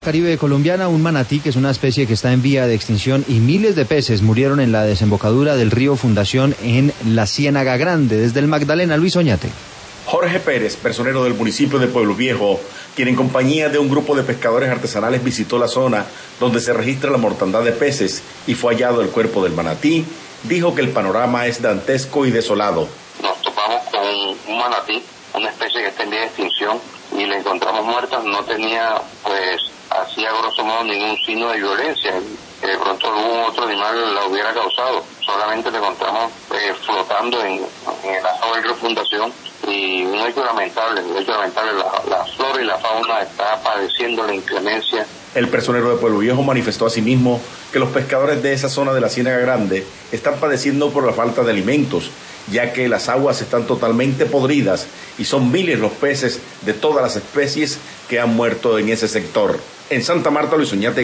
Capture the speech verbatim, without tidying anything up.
Caribe colombiana, un manatí, que es una especie que está en vía de extinción, y miles de peces murieron en la desembocadura del río Fundación en la Ciénaga Grande. Desde el Magdalena, Luis Oñate. Jorge Pérez, personero del municipio de Pueblo Viejo, quien en compañía de un grupo de pescadores artesanales visitó la zona donde se registra la mortandad de peces y fue hallado el cuerpo del manatí, dijo que el panorama es dantesco y desolado. Nos topamos con un manatí, una especie que está en vía de extinción, y la encontramos muerta. No tenía, pues, así a grosso modo ningún signo de violencia, que de pronto algún otro animal la hubiera causado. Solamente la encontramos eh, flotando en, en el agua del río Fundación, y un hecho lamentable, un hecho lamentable. La, la flora y la fauna está padeciendo la inclemencia. El personero de Pueblo Viejo manifestó asimismo que los pescadores de esa zona de la Ciénaga Grande están padeciendo por la falta de alimentos, ya que las aguas están totalmente podridas y son miles los peces de todas las especies que han muerto en ese sector. En Santa Marta, Luis Oñate.